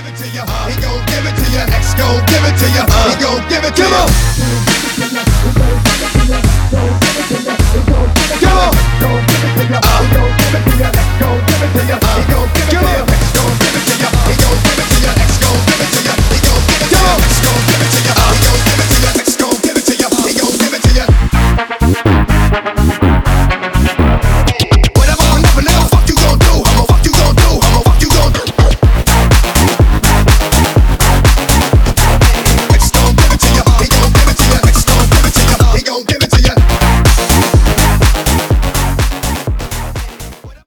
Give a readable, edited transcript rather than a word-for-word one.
give it to you. He gon' give it to you. X gon' give it to you. He gon' give it to you. Come on.